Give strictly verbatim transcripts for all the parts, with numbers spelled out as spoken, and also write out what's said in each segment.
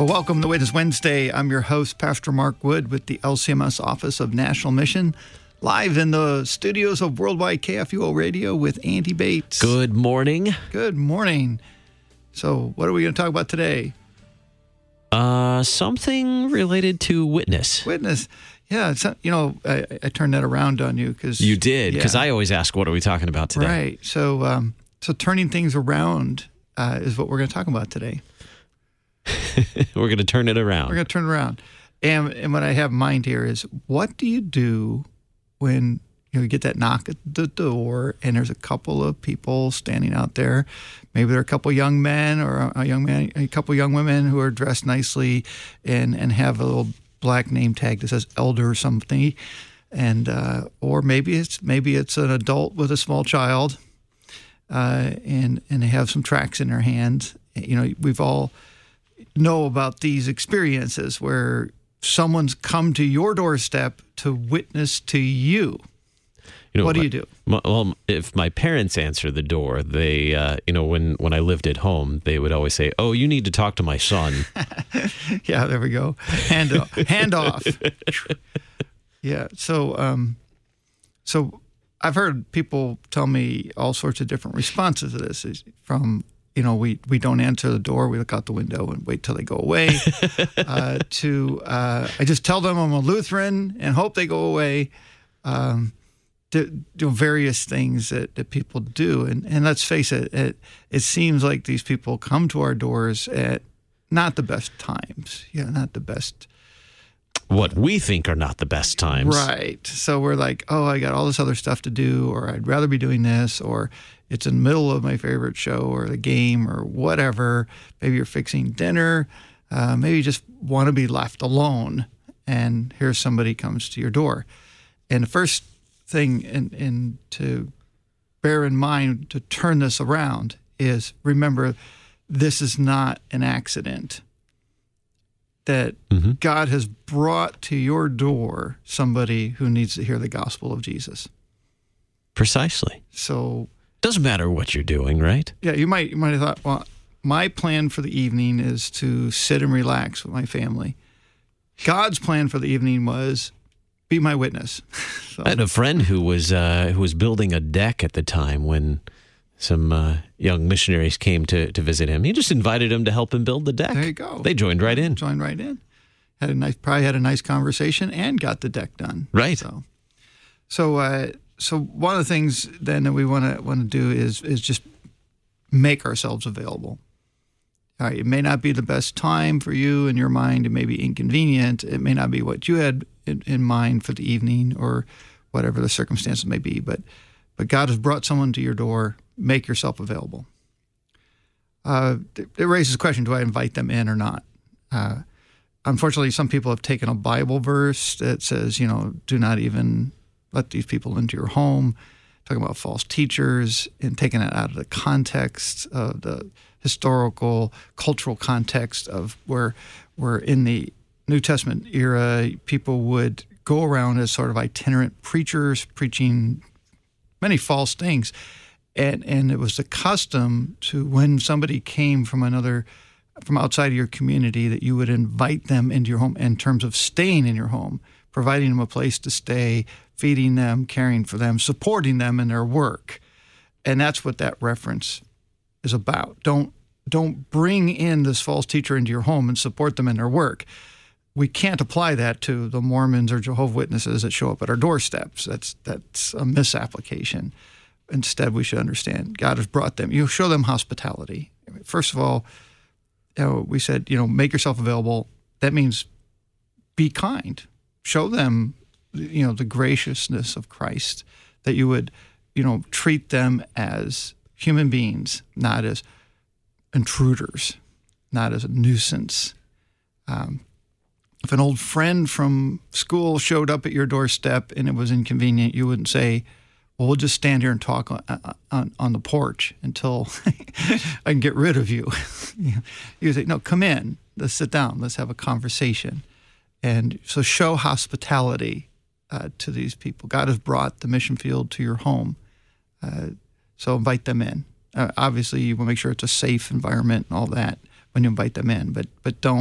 Well, welcome to Witness Wednesday. I'm your host, Pastor Mark Wood with the L C M S Office of National Mission, live in the studios of Worldwide K F U O Radio with Andy Bates. Good morning. Good morning. So what are we going to talk about today? Uh, something related to witness. Witness. Yeah, it's, you know, I, I turned that around on you because You did, because yeah. I always ask, what are we talking about today? Right. So, um, so turning things around uh, is what we're going to talk about today. We're going to turn it around. We're going to turn it around. And, and what I have in mind here is, what do you do when you know, you get that knock at the door and there's a couple of people standing out there? Maybe they're a couple young men or a young man, a couple young women who are dressed nicely and, and have a little black name tag that says elder or something. And uh, or maybe it's maybe it's an adult with a small child, uh, and and they have some tracts in their hands. You know, we've all know about these experiences where someone's come to your doorstep to witness to you. You know, what do my, you do? My, well, if my parents answer the door, they, uh, you know, when, when I lived at home, they would always say, "Oh, you need to talk to my son." Yeah, there we go. Hand off. Hand off. Yeah. So, um, so I've heard people tell me all sorts of different responses to this. From you know, we we don't answer the door, we look out the window and wait till they go away. uh, to uh, I just tell them I'm a Lutheran and hope they go away. Um, Do, do various things that, that people do. And, and let's face it, it, it seems like these people come to our doors at not the best times. Yeah, not the best. What we think are not the best times. Right. So we're like, oh, I got all this other stuff to do, or I'd rather be doing this, or it's in the middle of my favorite show or the game or whatever. Maybe you're fixing dinner. Uh, maybe you just want to be left alone. And here somebody comes to your door. And the first thing in, in to bear in mind to turn this around is, remember, this is not an accident. That mm-hmm. God has brought to your door somebody who needs to hear the gospel of Jesus. Precisely. So doesn't matter what you're doing, right? Yeah, you might you might have thought, well, my plan for the evening is to sit and relax with my family. God's plan for the evening was, be my witness. So. I had a friend who was uh, who was building a deck at the time when some uh, young missionaries came to, to visit him. He just invited them to help him build the deck. There you go. They joined right in. Joined right in. Had a nice, probably had a nice conversation and got the deck done. Right. So, so, uh, so one of the things then that we want to want to do is is just make ourselves available. All right. It may not be the best time for you in your mind. It may be inconvenient. It may not be what you had in, in mind for the evening or whatever the circumstances may be. But but God has brought someone to your door. Make yourself available. Uh, it raises the question, do I invite them in or not? Uh, unfortunately, some people have taken a Bible verse that says, you know, do not even let these people into your home, talking about false teachers, and taking it out of the context of the historical, cultural context of where, where in the New Testament era, people would go around as sort of itinerant preachers, preaching many false things. And and it was the custom to, when somebody came from another, from outside of your community, that you would invite them into your home in terms of staying in your home, providing them a place to stay, feeding them, caring for them, supporting them in their work. And that's what that reference is about. Don't don't bring in this false teacher into your home and support them in their work. We can't apply that to the Mormons or Jehovah's Witnesses that show up at our doorsteps. That's that's a misapplication. Instead, we should understand God has brought them. You show them hospitality. First of all, you know, we said, you know, make yourself available. That means be kind. Show them, you know, the graciousness of Christ, that you would, you know, treat them as human beings, not as intruders, not as a nuisance. Um, if an old friend from school showed up at your doorstep and it was inconvenient, you wouldn't say, well, we'll just stand here and talk on, on, on the porch until I can get rid of you. You say, no, come in. Let's sit down. Let's have a conversation. And so show hospitality uh, to these people. God has brought the mission field to your home. Uh, so invite them in. Uh, obviously, you want to make sure it's a safe environment and all that when you invite them in. But but don't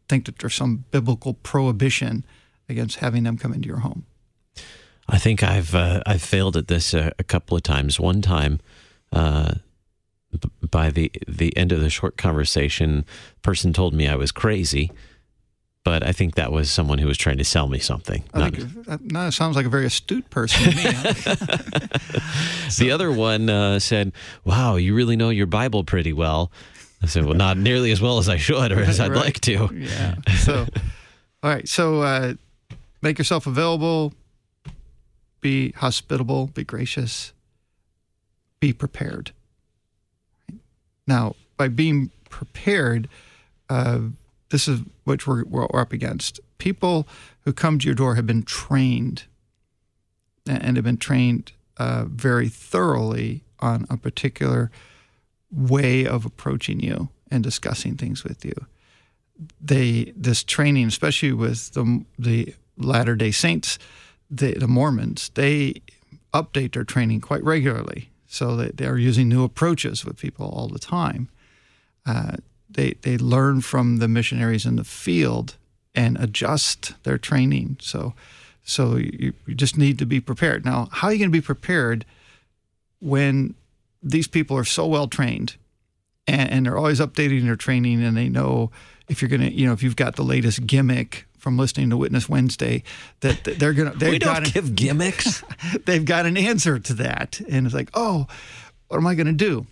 think that there's some biblical prohibition against having them come into your home. I think I've uh, I've failed at this a, a couple of times. One time, uh, b- by the the end of the short conversation, person told me I was crazy, but I think that was someone who was trying to sell me something. I Not, think that, that sounds like a very astute person to me. the other one uh, said, "Wow, you really know your Bible pretty well." I said, "Well, not nearly as well as I should or as I'd Right. like to." Yeah. So, all right. So, uh, make yourself available. Be hospitable. Be gracious. Be prepared. Now, by being prepared, uh, this is what we're, we're up against. People who come to your door have been trained, and have been trained uh, very thoroughly on a particular way of approaching you and discussing things with you. They this training, especially with the the Latter-day Saints, the, the Mormons, they update their training quite regularly, so that they are using new approaches with people all the time. Uh, they they learn from the missionaries in the field and adjust their training. So so you, you just need to be prepared. Now, how are you going to be prepared when these people are so well trained and, and they're always updating their training, and they know if you're going to, you know, if you've got the latest gimmick from listening to Witness Wednesday, that that they're going to, they've We don't got an, give gimmicks. they've got an answer to that. And it's like, oh, what am I going to do?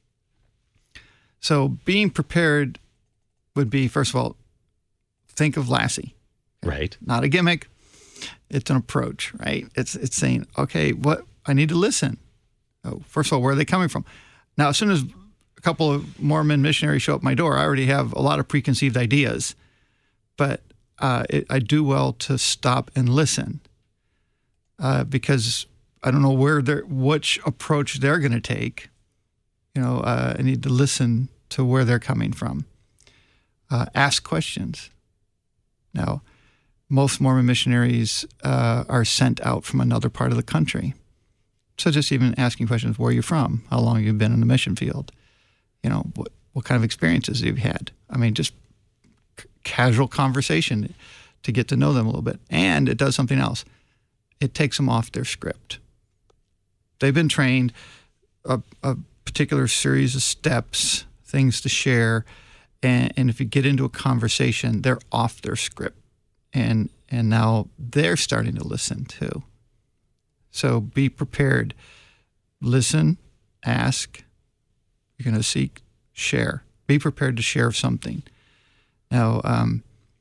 So being prepared would be, first of all, think of Lassie. Right. Not a gimmick. It's an approach, right? It's it's saying, okay, what I need to listen. Oh, first of all, where are they coming from? Now, as soon as a couple of Mormon missionaries show up at my door, I already have a lot of preconceived ideas. But uh, it, I do well to stop and listen uh, because I don't know where they're, which approach they're going to take. You know, uh, I need to listen to where they're coming from. Uh, ask questions. Now, most Mormon missionaries uh, are sent out from another part of the country. So just even asking questions, where are you from? How long have you been in the mission field? You know, what, what kind of experiences have you had? I mean, just c- casual conversation to get to know them a little bit. And it does something else. It takes them off their script. They've been trained a, a particular series of steps, things to share. And, and if you get into a conversation, they're off their script. And and now they're starting to listen too. So be prepared. Listen, ask. You're going to seek, share. Be prepared to share something. Now, um,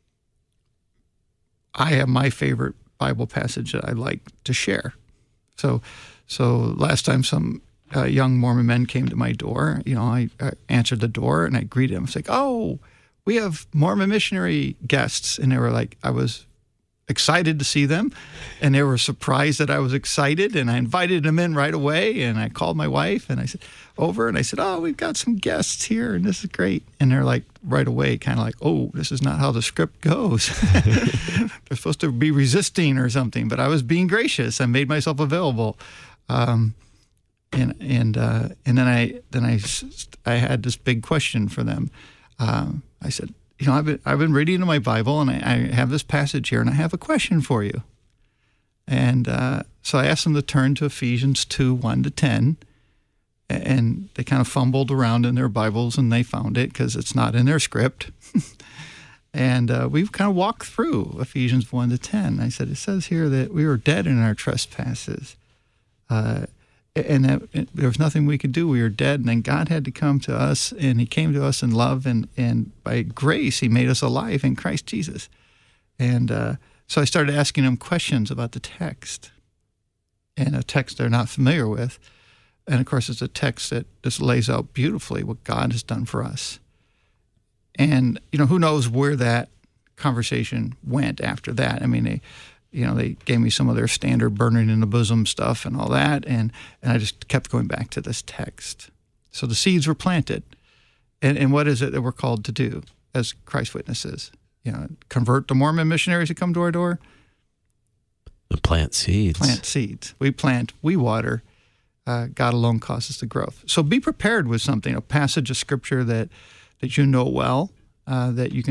I have my favorite Bible passage that I like to share. So, so last time some uh, young Mormon men came to my door, you know, I, I answered the door and I greeted them. It's like, oh, we have Mormon missionary guests. And they were like, I was excited to see them. And they were surprised that I was excited. And I invited them in right away. And I called my wife and I said, over. And I said, oh, we've got some guests here and this is great. And they're like, right away, kind of like, oh, this is not how the script goes. They're supposed to be resisting or something. But I was being gracious. I made myself available. Um, and and uh, and then I then I, I had this big question for them. Um, I said, you know, I've been, I've been reading in my Bible, and I, I have this passage here, and I have a question for you. And uh, so I asked them to turn to Ephesians two, one to ten, and they kind of fumbled around in their Bibles, and they found it because it's not in their script. And uh, we've kind of walked through Ephesians one to ten. I said, it says here that we were dead in our trespasses, uh, and that there was nothing we could do. We were dead, and then God had to come to us, and he came to us in love, and, and by grace, he made us alive in Christ Jesus. And uh, so I started asking them questions about the text, and a text they're not familiar with. And, of course, it's a text that just lays out beautifully what God has done for us. And, you know, who knows where that conversation went after that. I mean, they... You know, they gave me some of their standard burning in the bosom stuff and all that, and, and I just kept going back to this text. So the seeds were planted. And, and what is it that we're called to do as Christ witnesses? You know, convert the Mormon missionaries who come to our door? Plant seeds. Plant seeds. We plant, we water. Uh, God alone causes the growth. So be prepared with something, a passage of Scripture that, that you know well, uh, that you can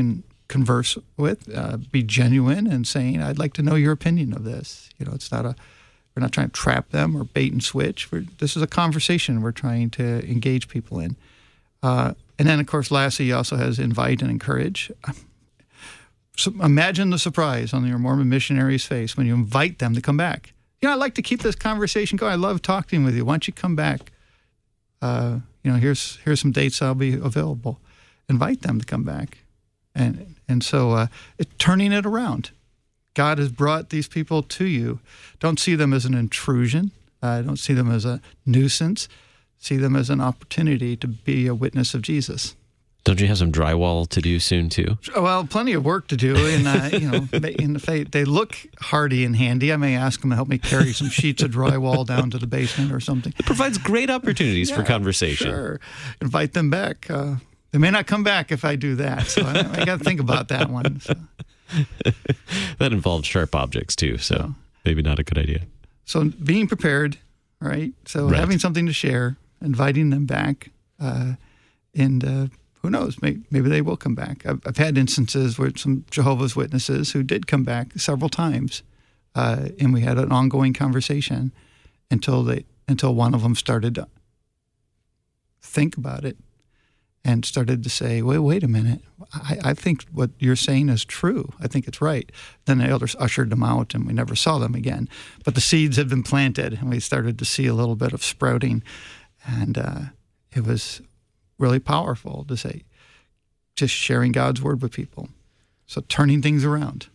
converse with, uh, be genuine and saying, I'd like to know your opinion of this. You know, it's not a, we're not trying to trap them or bait and switch. We're, this is a conversation we're trying to engage people in. Uh, and then, of course, lastly, he also has invite and encourage. So imagine the surprise on your Mormon missionary's face when you invite them to come back. You know, I'd like to keep this conversation going. I love talking with you. Why don't you come back? Uh, you know, here's here's some dates I'll be available. Invite them to come back. And and so uh, it, turning it around. God has brought these people to you. Don't see them as an intrusion. Uh, don't see them as a nuisance. See them as an opportunity to be a witness of Jesus. Don't you have some drywall to do soon too? Well, plenty of work to do, and uh, you know, in the faith, they look hardy and handy. I may ask them to help me carry some sheets of drywall down to the basement or something. It provides great opportunities yeah, for conversation. Sure, invite them back. Uh, they may not come back if I do that, so I, I got to think about that one. So. That involves sharp objects too, so, so maybe not a good idea. So being prepared, right? So right. having something to share, inviting them back, uh, and. Uh, Who knows? Maybe, maybe they will come back. I've, I've had instances where some Jehovah's Witnesses who did come back several times, uh, and we had an ongoing conversation until they until one of them started to think about it and started to say, "Wait, wait a minute. I, I think what you're saying is true. I think it's right." Then the elders ushered them out, and we never saw them again. But the seeds had been planted, and we started to see a little bit of sprouting, and uh, it was really powerful to say, just sharing God's word with people. So turning things around.